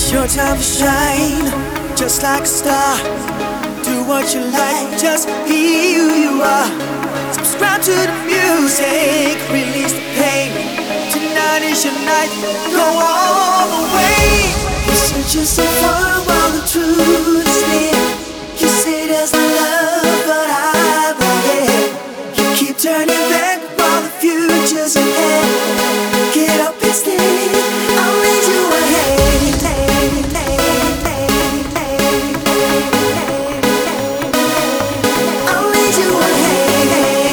It's your time to shine, just like a star. Do what you like, just be who you are. Subscribe to the music, release the pain. Tonight is your night, go all the way. You search yourself for all the truth is near. You say there's no love, but I believe. You keep turning back while the future's ahead. Get up and stay, I'll lead you ahead. I'll lead you ahead.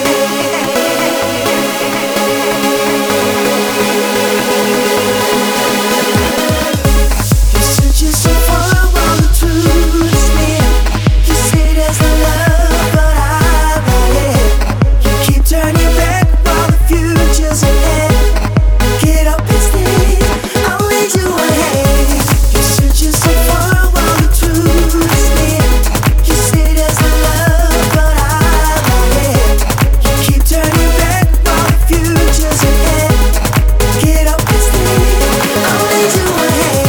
You search yourself for all the truth is near. You say there's no love, but I believe. You keep turning back while the future's ahead. Get up and stay, I'll lead you ahead. You search yourself for all the truth is near. You say there's no love, but I believe. You keep turning back while the future's ahead. Get up and stay, I'll lead you ahead.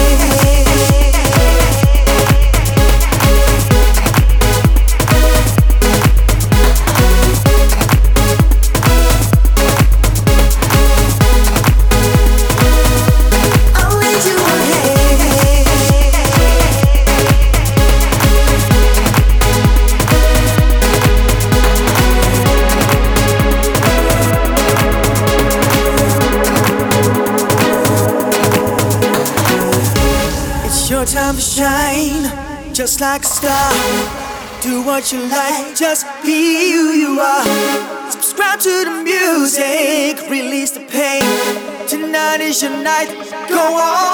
I'll lead you ahead. It's your time to shine, just like a star. Do what you like, just be who you are. Subscribe to the music, release the pain. Tonight is your night, go on.